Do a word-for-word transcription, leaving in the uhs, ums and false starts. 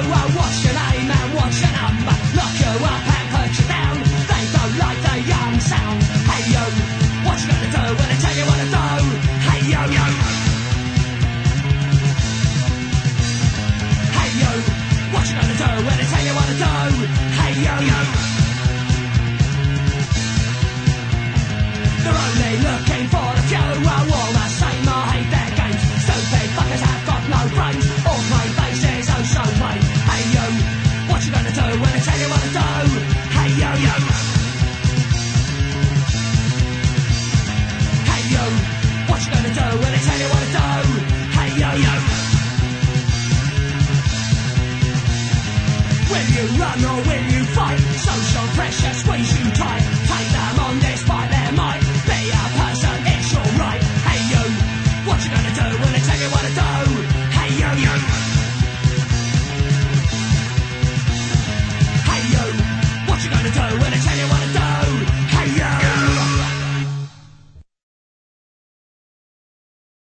well, what's your name and what's your number? Lock you up and put you down. They don't like the young sound. Hey you, what you gonna do when they tell you what to do? Hey yo yo. Hey you, what you gonna do when they tell you what to do? Hey yo yo.